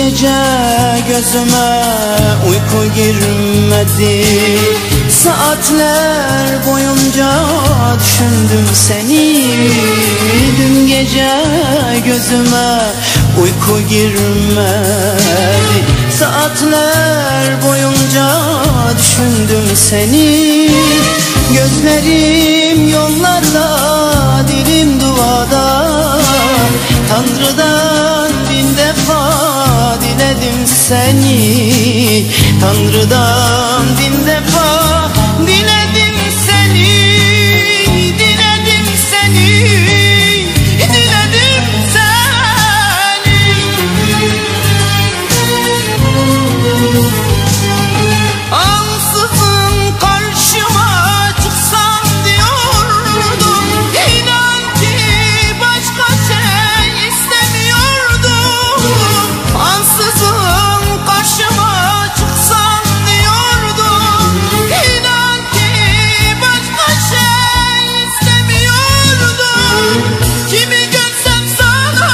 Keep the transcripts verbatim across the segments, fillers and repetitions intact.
gece gözüme uyku girmedi. Saatler boyunca düşündüm seni. Dün gece gözüme uyku girmedi. Saatler boyunca düşündüm seni. Gözlerim yollarda, dilim duada. Tanrı'dan bin defa diledim seni. Tanrı'dan bin defa diledim seni. Diledim seni. Diledim seni. Ansızın karşıma çıksan diyordum. İnan ki başka şey istemiyordum. Ansızın karşıma çıksan diyordum. İnan ki başka şey istemiyordum. Kimi görsem sana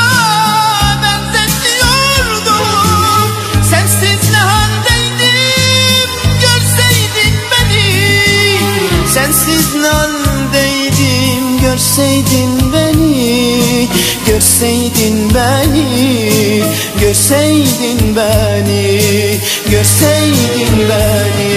benzetiyordum. Sensiz ne haldeydim görseydin beni. Sensiz ne haldeydim görseydin beni. Görseydin beni, görseydin beni, görseydin beni.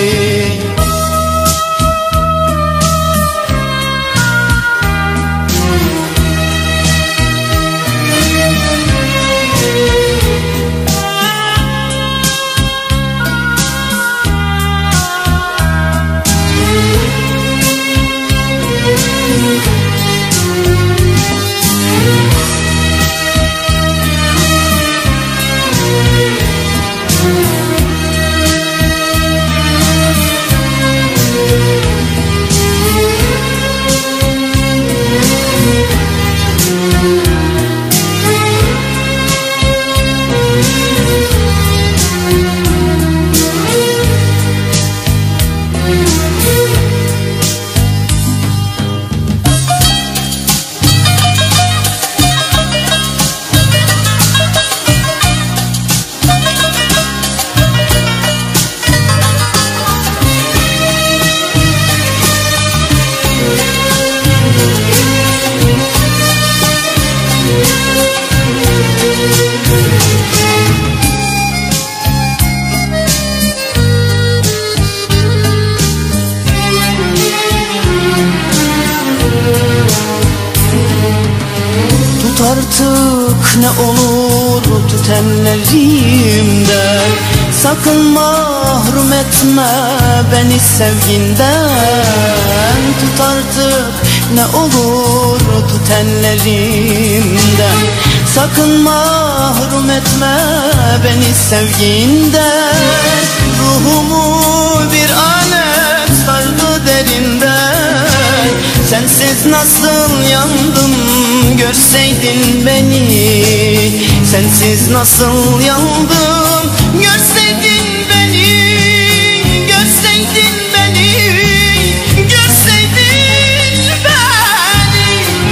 Tut artık ne olur tut ellerimden. Sakın mahrum etme beni sevginden. Tut artık ne olur tut ellerimden. Sakın mahrum etme beni sevginden. Ruhumu bir alet sardı derinden. Sensiz nasıl yandım görseydin beni. Sensiz nasıl yandım görseydin beni. Görseydin beni. Görseydin beni.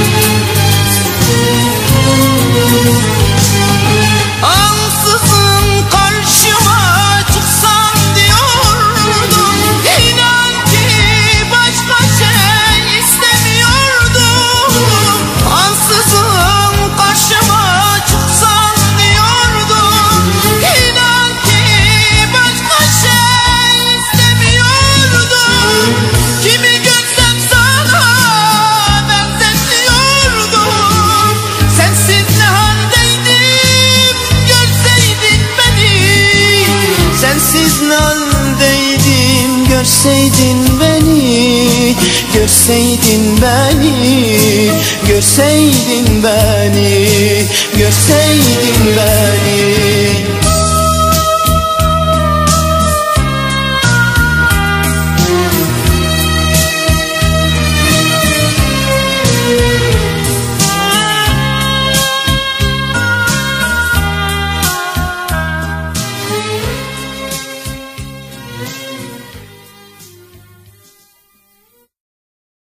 Ansızın karşıma çıksan diyordum. İnan ki başka şey istemiyordum. Ansızın karşıma çıksan diyordum. İnan ki başka şey istemiyordum. Kimi görsem sana benzetiyordum. Sensiz ne haldeydim görseydin beni. Sensiz ne haldeydim görseydin beni. Görseydin beni, görseydin beni, görseydin beni.